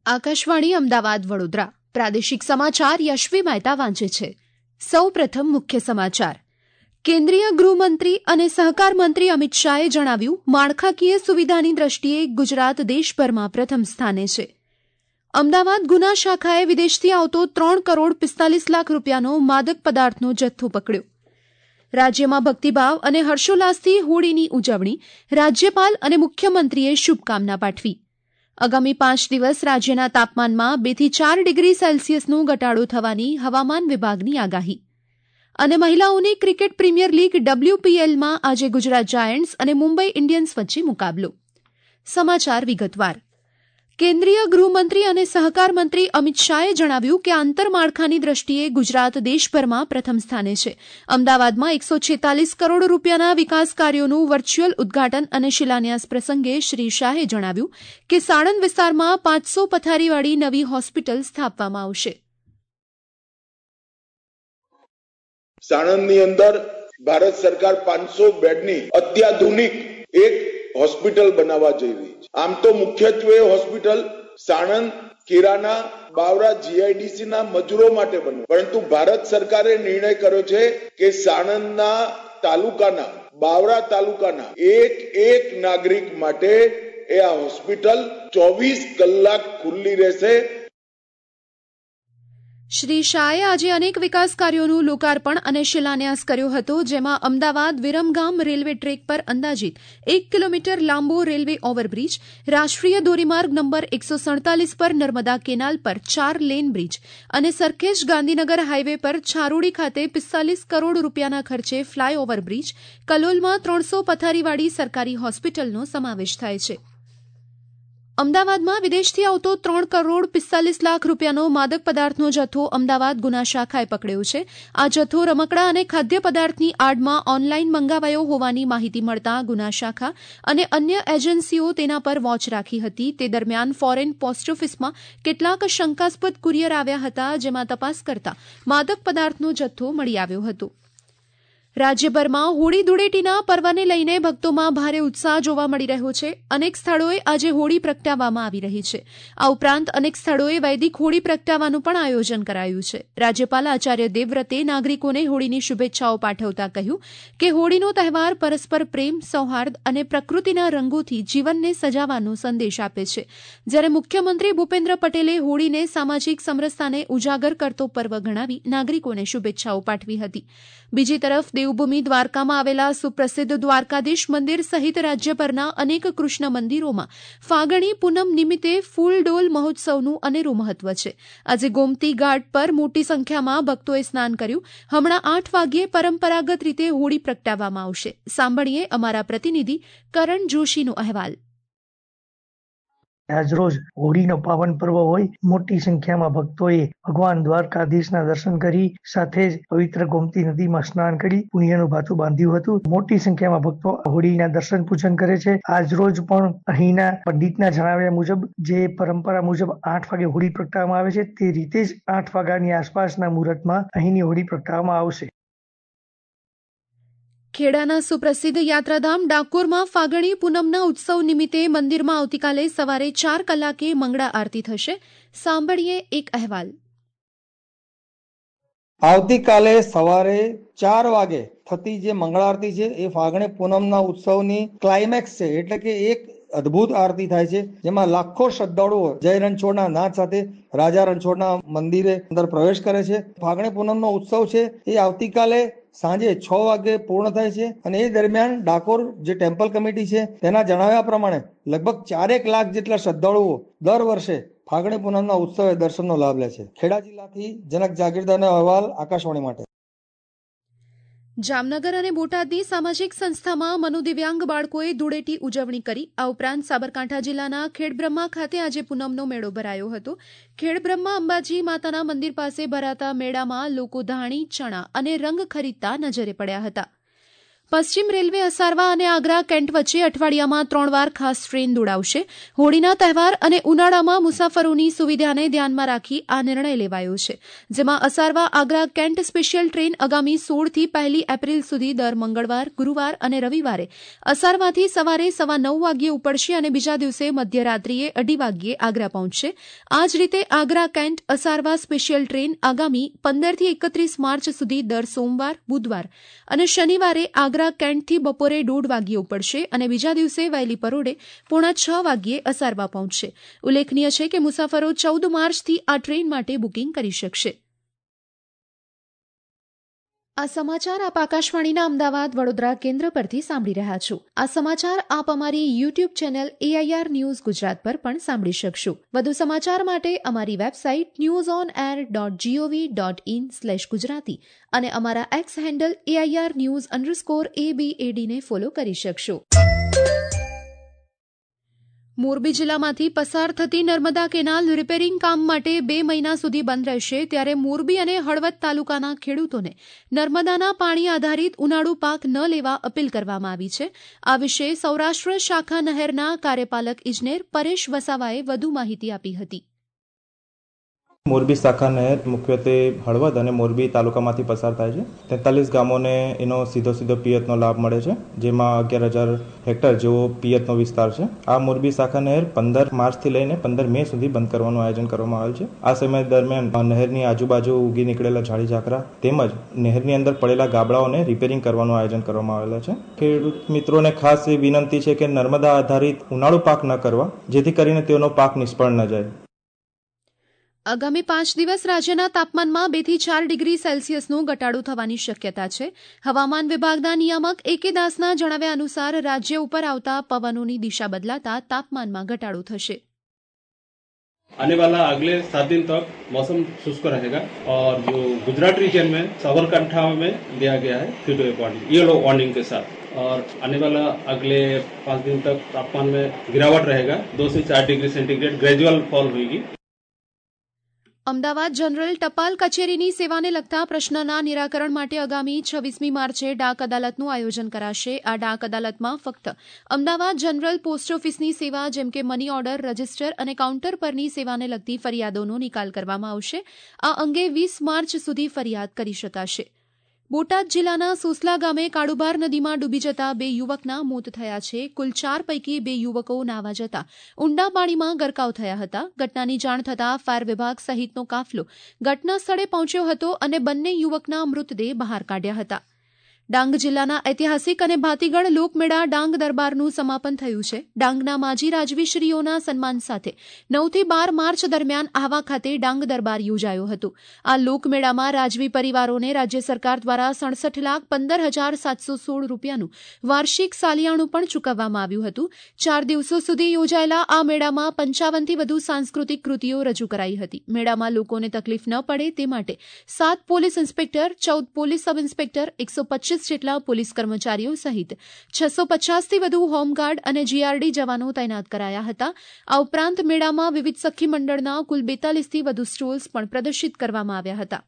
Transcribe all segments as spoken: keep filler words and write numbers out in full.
આકાશવાણી અમદાવાદ વડોદરા પ્રાદેશિક સમાચાર યશવી મહેતા વાંચે છે. સૌ પ્રથમ મુખ્ય સમાચાર. કેન્દ્રીય ગૃહમંત્રી અને સહકાર મંત્રી અમિત શાહે જણાવ્યું, માળખાકીય સુવિધાની દ્રષ્ટિએ ગુજરાત દેશભરમાં પ્રથમ સ્થાને છે. અમદાવાદ ગુના શાખાએ વિદેશથી આવતો ત્રણ કરોડ પિસ્તાલીસ લાખ રૂપિયાનો માદક પદાર્થનો જથ્થો પકડ્યો. રાજ્યમાં ભક્તિભાવ અને હર્ષોલ્લાસથી હોળીની ઉજવણી, રાજ્યપાલ અને મુખ્યમંત્રીએ શુભકામના પાઠવી. આગામી પાંચ દિવસ રાજ્યના તાપમાનમાં બે થી ચાર ડિગ્રી સેલ્સિયસનો ઘટાડો થવાની હવામાન વિભાગની આગાહી. અને મહિલાઓની ક્રિકેટ પ્રીમિયર લીગ ડબલ્યુપીએલમાં આજે ગુજરાત જાયન્ટ્સ અને મુંબઈ ઇન્ડિયન્સ વચ્ચે મુકાબલો. સમાચાર વિગતવાર. કેન્દ્રીય ગૃહમંત્રી અને સહકાર મંત્રી અમિત શાહે જણાવ્યું કે આંતરમાળખાની દ્રષ્ટિએ ગુજરાત દેશભરમાં પ્રથમ સ્થાને છે. અમદાવાદમાં એકસો છેતાલીસ કરોડ રૂપિયાના વિકાસ કાર્યોનું વર્ચ્યુઅલ ઉદઘાટન અને શિલાન્યાસ પ્રસંગે શ્રી શાહે જણાવ્યું કે સાણંદ વિસ્તારમાં પાંચસો પથારીવાળી નવી હોસ્પિટલ સ્થાપવામાં આવશે. સાણંદની અંદર ભારત સરકાર પાંચસો બેડની અત્યાધુનિક એક હોસ્પિટલ બનાવવા જઈ રહી છે. આમ તો મુખ્યત્વે હોસ્પિટલ સાણંદ, કિરાના, બાવરા જીઆઈડીસી ના મજૂરો માટે બને, પરંતુ ભારત સરકારે નિર્ણય કર્યો છે કે સાણંદના તાલુકાના, બાવરા તાલુકાના એક એક નાગરિક માટે એ આ હોસ્પિટલ ચોવીસ કલાક ખુલ્લી રહેશે. શ્રી શાહે આજે અનેક વિકાસ કાર્યોનું લોકાર્પણ અને શિલાન્યાસ કર્યો હતો, જેમાં અમદાવાદ વિરમગામ રેલવે ટ્રેક પર અંદાજિત એક કિલોમીટર લાંબો રેલવે ઓવરબ્રિજ, રાષ્ટ્રીય ધોરીમાર્ગ નંબર એકસો સડતાલીસ પર નર્મદા કેનાલ પર ચાર લેન બ્રિજ અને સરખેજ ગાંધીનગર હાઇવે પર છારોડી ખાતે પિસ્તાલીસ કરોડ રૂપિયાના ખર્ચે ફ્લાયઓવર બ્રિજ, કલોલમાં ત્રણસો પથારીવાળી સરકારી હોસ્પિટલનો સમાવેશ થાય છે. અમદાવાદમાં વિદેશથી આવતો ત્રણ કરોડ પિસ્તાલીસ લાખ રૂપિયાનો માદક પદાર્થનો જથ્થો અમદાવાદ ગુના શાખાએ પકડ્યો છે. આ જથ્થો રમકડા અને ખાદ્ય પદાર્થની આડમાં ઓનલાઈન મંગાવાયો હોવાની માહિતી મળતા ગુના શાખા અને અન્ય એજન્સીઓ તેના પર વોચ રાખી હતી. તે દરમિયાન ફોરેન પોસ્ટ ઓફિસમાં કેટલાક શંકાસ્પદ કુરિયર આવ્યા હતા, જેમાં તપાસ કરતા માદક પદાર્થનો જથ્થો મળી આવ્યો હતો. રાજ્યભરમાં હોળી ધૂળેટીના પર્વને લઈને ભક્તોમાં ભારે ઉત્સાહ જોવા મળી રહ્યો છે. અનેક સ્થળોએ આજે હોળી પ્રગટાવવામાં આવી રહી છે. આ ઉપરાંત અનેક સ્થળોએ વૈદિક હોળી પ્રગટાવવાનું પણ આયોજન કરાયું છે. રાજ્યપાલ આચાર્ય દેવવ્રતે નાગરિકોને હોળીની શુભેચ્છાઓ પાઠવતા કહ્યું કે હોળીનો તહેવાર પરસ્પર પ્રેમ, સૌહાર્દ અને પ્રકૃતિના રંગોથી જીવનને સજાવવાનો સંદેશ આપે છે. જ્યારે મુખ્યમંત્રી ભૂપેન્દ્ર પટેલે હોળીને સામાજિક સમરસતાને ઉજાગર કરતો પર્વ ગણાવી નાગરિકોને શુભેચ્છાઓ પાઠવી હતી. બીજી તરફ દેવભૂમિ દ્વારકામાં આવેલા સુપ્રસિદ્ધ દ્વારકાધીશ મંદિર સહિત રાજ્યભરના અનેક કૃષ્ણ મંદિરોમાં ફાગણી પૂનમ નિમિત્તે ફૂલડોલ મહોત્સવનું અનેરું મહત્વ છે. આજે ગોમતી ઘાટ પર મોટી સંખ્યામાં ભક્તોએ સ્નાન કર્યું. હમણાં આઠ વાગ્યે પરંપરાગત રીતે હોળી પ્રગટાવવામાં આવશે. સાંભળીએ અમારા પ્રતિનિધિ કરણ જોશીનો અહેવાલ. આજરોજ હોળીનો પાવન પર્વ હોય મોટી સંખ્યામાં ભક્તોએ ભગવાન દ્વારકાધીશના દર્શન કરી સાથે જ પવિત્ર ગોમતી નદીમાં સ્નાન કરી પુણ્યનું ભાથું બાંધ્યું હતું. મોટી સંખ્યામાં ભક્તો હોળીના દર્શન પૂજન કરે છે. આજરોજ પણ અહીંના પંડિતના જણાવ્યા મુજબ જે પરંપરા મુજબ આઠ વાગે હોળી પ્રગટાવવામાં આવે છે તે રીતે જ આઠ વાગ્યાની આસપાસના મુહૂર્તમાં અહીંની હોળી પ્રગટાવવામાં આવશે. ખેડાના સુપ્રસિદ્ધ યાત્રાધામ ડાકોરમાં ફાગણી પૂનમના ઉત્સવ નિમિત્તે મંદિરમાં આવતીકાલે સવારે ચાર કલાકે મંગળા આરતી થશે. સાંભળીએ એક અહેવાલ. આવતીકાલે સવારે ચાર વાગે થતી જે મંગળા આરતી છે એ ફાગણી પૂનમના ઉત્સવની ક્લાઇમેક્સ છે, એટલે કે એક અદ્ભુત આરતી થાય છે, જેમાં લાખો શ્રદ્ધાળુઓ જય રણછોડના નાદ સાથે રાજા રણછોડના મંદિરે અંદર પ્રવેશ કરે છે. ફાગણી પૂનમનો ઉત્સવ છે એ આવતીકાલે સાંજે છ વાગે પૂર્ણ થાય છે અને એ દરમિયાન ડાકોર જે ટેમ્પલ કમિટી છે તેના જણાવ્યા પ્રમાણે લગભગ ચારેક લાખ જેટલા શ્રદ્ધાળુઓ દર વર્ષે ફાગણી પૂનમના ઉત્સવે દર્શનનો લાભ લે છે. ખેડા જિલ્લાથી જનક જાગીરદારનો અહેવાલ આકાશવાણી માટે. જામનગર અને બોટાદની સામાજિક સંસ્થામાં મનોદિવ્યાંગ બાળકોએ ધૂળેટી ઉજવણી કરી. આ ઉપરાંત સાબરકાંઠા જિલ્લાના ખેડબ્રહ્મા ખાતે આજે પૂનમનો મેળો ભરાયો હતો. ખેડબ્રહ્મા અંબાજી માતાના મંદિર પાસે ભરાતા મેળામાં લોકો ધાણી, ચણા અને રંગ ખરીદતા નજરે પડ્યા હતા. પશ્ચિમ રેલવે અસારવા અને આગ્રા કેન્ટ વચ્ચે અઠવાડિયામાં ત્રણ વાર ખાસ ટ્રેન દોડાવશે. હોળીના તહેવાર અને ઉનાળામાં મુસાફરોની સુવિધાને ધ્યાનમાં રાખી આ નિર્ણય લેવાયો છે, જેમાં Asarva Agra cant special train આગામી સોળથી પહેલી એપ્રિલ સુધી દર મંગળવાર, ગુરુવાર અને રવિવારે અસારવાથી સવારે સવા નવ વાગ્યે ઉપડશે અને બીજા દિવસે મધ્યરાત્રિએ અઢી વાગ્યે આગ્રા પહોંચશે. આ જ રીતે Agra cant Asarva special train આગામી પંદરથી એકત્રીસ માર્ચ સુધી દર સોમવાર, બુધવાર અને શનિવારે આગ્રા કેન્ટથી બપોરે દોઢ વાગ્યે ઉપડશે અને બીજા દિવસે વહેલી પરોઢે પોણા છ વાગ્યે અસારવા પહોંચશે. ઉલ્લેખનીય છે કે મુસાફરો ચૌદ માર્ચથી આ ટ્રેન માટે બુકિંગ કરી શકશે. આ સમાચાર આપ આકાશવાણીના અમદાવાદ વડોદરા કેન્દ્ર પરથી સાંભળી રહ્યા છો. આ સમાચાર આપ અમારી YouTube channel AIR news Gujarat પર પણ સાંભળી શકશો. વધુ સમાચાર માટે અમારી website news on air dot gov dot in slash Gujarati અને અમારા X handle AIR news underscore એબીએડીને ફોલો કરી શકશો. મોરબી જિલ્લામાંથી પસાર થતી નર્મદા કેનાલ રિપેરિંગ કામ માટે બે મહિના સુધી બંધ રહેશે, ત્યારે મોરબી અને હળવદ તાલુકાના ખેડૂતોને નર્મદાના પાણી આધારિત ઉનાળુ પાક ન લેવા અપીલ કરવામાં આવી છે. આ વિશે સૌરાષ્ટ્ર શાખા નહેરના કાર્યપાલક ઇજનેર પરેશ વસાવાએ વધુ માહિતી આપી હતી. મોરબી શાખા નહેર મુખ્યત્વે હળવદ અને મોરબી તાલુકામાંથી પસાર થાય છે. તેતાલીસ ગામોને એનો સીધો સીધો પિયતનો લાભ મળે છે, જેમાં અગિયાર હજાર હેક્ટર જેવો પિયતનો વિસ્તાર છે. આ મોરબી શાખા નહેર પંદર માર્ચથી લઈને પંદર મે સુધી બંધ કરવાનું આયોજન કરવામાં આવેલ છે. આ સમય દરમિયાન નહેરની આજુબાજુ ઉગી નીકળેલા ઝાડી ઝાકરા તેમજ નહેરની અંદર પડેલા ગાબડાઓને રિપેરિંગ કરવાનું આયોજન કરવામાં આવેલા છે. ખેડૂત મિત્રોને ખાસ એ વિનંતી છે કે નર્મદા આધારિત ઉનાળુ પાક ન કરવા, જેથી કરીને તેનો પાક નિષ્ફળ ન જાય. આગામી પાંચ દિવસ રાજ્યના તાપમાનમાં બે થી ચાર ડિગ્રી સેલ્સિયસનો ઘટાડો થવાની શક્યતા છે. હવામાન વિભાગના નિયામક એ કે દાસના જણાવ્યા અનુસાર રાજ્ય ઉપર આવતા પવનોની દિશા બદલાતા તાપમાનમાં ઘટાડો થશે. आने वाला अगले सात दिन तक मौसम शुष्क रहेगा और जो गुजरात रीजन में साबरकांठा में दिया गया है heat wave warning, yellow warning के साथ, और आने वाला अगले पाँच दिन तक तापमान में गिरावट रहेगा. दो से चार डिग्री सेंटीग्रेड ग्रेजुअल फॉल होगी. અમદાવાદ જનરલ ટપાલ કચેરીની સેવાને લગતા પ્રશ્નના નિરાકરણ માટે આગામી છવ્વીસમી માર્ચે ડાક અદાલતનું આયોજન કરાશે. આ ડાક અદાલતમાં ફક્ત અમદાવાદ જનરલ પોસ્ટ ઓફિસની સેવા જેમ કે મની ઓર્ડર, રજીસ્ટર અને કાઉન્ટર પરની સેવાને લગતી ફરિયાદોનો નિકાલ કરવામાં આવશે. આ અંગે વીસ માર્ચ સુધી ફરિયાદ કરી શકાશે. બોટાદ જિલ્લાના સોસલા ગામે કાળુભાર નદીમાં ડૂબી જતા બે યુવકના મોત થયા છે. કુલ ચાર પૈકી બે યુવકો નાહવા જતા ઊંડા પાણીમાં ગરકાવ થયા હતા. ઘટનાની જાણ થતાં ફાયર વિભાગ સહિતનો કાફલો ઘટના સ્થળે પહોંચ્યો હતો અને બંને યુવકના મૃતદેહ બહાર કાઢ્યા હતા. ડાંગ જિલ્લાના ઐતિહાસિક અને ભાતીગળ લોકમેળા ડાંગ દરબારનું સમાપન થયું છે. ડાંગના માજી રાજવીશ્રીઓના સન્માન સાથે નવથી બાર માર્ચ દરમિયાન આહવા ખાતે ડાંગ દરબાર યોજાયો હતો. આ લોકમેળામાં રાજવી પરિવારોને રાજ્ય સરકાર દ્વારા સડસઠ લાખ પંદર હજાર સાતસો સોળ રૂપિયાનું વાર્ષિક સાલિયાણું પણ ચૂકવવામાં આવ્યું હતું. ચાર દિવસો સુધી યોજાયેલા આ મેળામાં પંચાવનથી વધુ સાંસ્કૃતિક કૃતિઓ રજૂ કરાઈ હતી. મેળામાં લોકોને તકલીફ ન પડે તે માટે સાત પોલીસ ઇન્સ્પેક્ટર, ચૌદ પોલીસ સબ ઇન્સ્પેક્ટર, એકસો પચીસ જેટલા પોલીસ કર્મચારીઓ સહિત છસો પચાસથી વધુ હોમગાર્ડ અને જીઆરડી જવાનો તૈનાત કરાયા હતા. આ ઉપરાંત મેળામાં વિવિધ સખી મંડળના કુલ બેતાલીસથી વધુ સ્ટોલ્સ પણ પ્રદર્શિત કરવામાં આવ્યા હતા.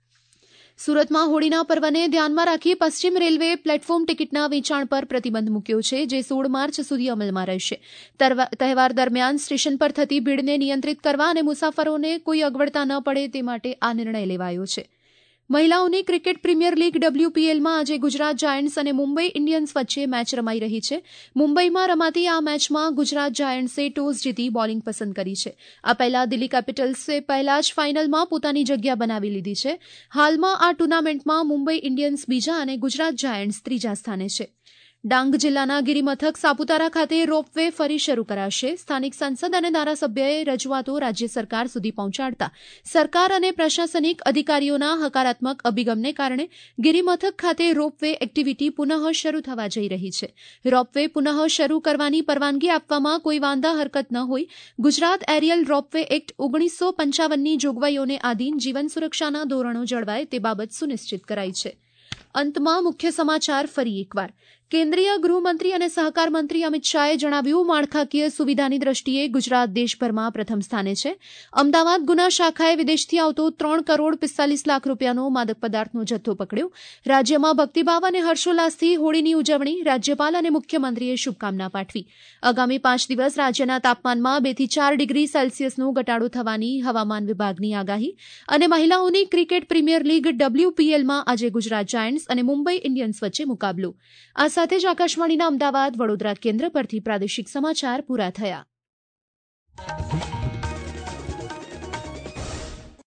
સુરતમાં હોળીના પર્વને ધ્યાનમાં રાખી પશ્ચિમ રેલવે પ્લેટફોર્મ ટિકિટના વેચાણ પર પ્રતિબંધ મૂક્યો છે, જે સોળ માર્ચ સુધી અમલમાં રહેશે. તહેવાર દરમિયાન સ્ટેશન પર થતી ભીડને નિયંત્રિત કરવા અને મુસાફરોને કોઈ અગવડતા ન પડે તે માટે આ નિર્ણય લેવાયો છે. મહિલાઓની ક્રિકેટ પ્રીમિયર લીગ ડબલ્યુપીએલમાં આજે ગુજરાત જાયન્ટ્સ અને મુંબઈ ઇન્ડિયન્સ વચ્ચે મેચ રમાઈ રહી છે. મુંબઈમાં રમાતી આ મેચમાં ગુજરાત જાયન્ટ્સે ટોસ જીતી બોલિંગ પસંદ કરી છે. આ પહેલા દિલ્હી કેપિટલ્સે પહેલા જ ફાઇનલમાં પોતાની જગ્યા બનાવી લીધી છે. હાલમાં આ ટુર્નામેન્ટમાં મુંબઈ ઇન્ડિયન્સ બીજા અને ગુજરાત જાયન્ટ્સ ત્રીજા સ્થાને છે. ડાંગ જિલ્લાના ગિરિમથક સાપુતારા ખાતે રોપવે ફરી શરૂ કરાશે. સ્થાનિક સંસદ અને ધારાસભ્યએ રજૂઆતો રાજ્ય સરકાર સુધી પહોંચાડતા સરકાર અને પ્રશાસનિક અધિકારીઓના હકારાત્મક અભિગમને કારણે ગિરિમથક ખાતે રોપવે એક્ટિવિટી પુનઃ શરૂ થવા જઈ રહી છે. રોપવે પુનઃ શરૂ કરવાની પરવાનગી આપવામાં કોઈ વાંધા હરકત ન હોય. ગુજરાત એરિયલ રોપવે એક્ટ ઓગણીસો પંચાવનની જોગવાઈઓને આધીન જીવન સુરક્ષાના ધોરણો જળવાય તે બાબત સુનિશ્ચિત કરાઈ છે. અંતમાં મુખ્ય સમાચાર ફરી એકવાર. કેન્દ્રીય ગૃહમંત્રી અને સહકાર મંત્રી અમિત શાહે જણાવ્યું, માળખાકીય સુવિધાની દ્રષ્ટિએ ગુજરાત દેશભરમાં પ્રથમ સ્થાને છે. અમદાવાદ ગુના શાખાએ વિદેશથી આવતો ત્રણ કરોડ પિસ્તાલીસ લાખ રૂપિયાનો માદક પદાર્થનો જથ્થો પકડ્યો. રાજ્યમાં ભક્તિભાવ અને હર્ષોલ્લાસથી હોળીની ઉજવણી. રાજ્યપાલ અને મુખ્યમંત્રીએ શુભકામના પાઠવી. આગામી પાંચ દિવસ રાજ્યના તાપમાનમાં બે થી ચાર ડિગ્રી સેલ્સિયસનો ઘટાડો થવાની હવામાન વિભાગની આગાહી. અને મહિલાઓની ક્રિકેટ પ્રીમિયર લીગ ડબલ્યુપીએલમાં આજે ગુજરાત જાયન્ટ્સ અને મુંબઈ ઇન્ડિયન્સ વચ્ચે મુકાબલો. આ સાથે જ આકાશવાણીના અમદાવાદ વડોદરા કેન્દ્ર પરથી પ્રાદેશિક સમાચાર પૂરા થયા.